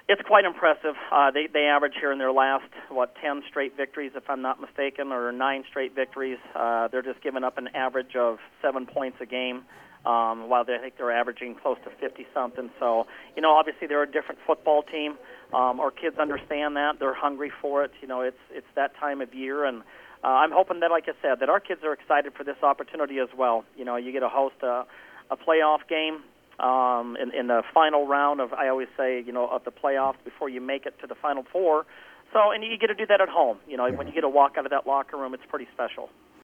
It's quite impressive. They average here in their last 10 straight victories, if I'm not mistaken, or 9 straight victories. They're just giving up an average of 7 points a game, while I think they're averaging close to 50 something. So obviously they're a different football team. Our kids understand that. They're hungry for it. It's that time of year, and I'm hoping that, like I said, that our kids are excited for this opportunity as well. You get to host a playoff game. In the final round of, I always say, of the playoffs before you make it to the Final Four. So, and you get to do that at home. When you get to walk out of that locker room, it's pretty special.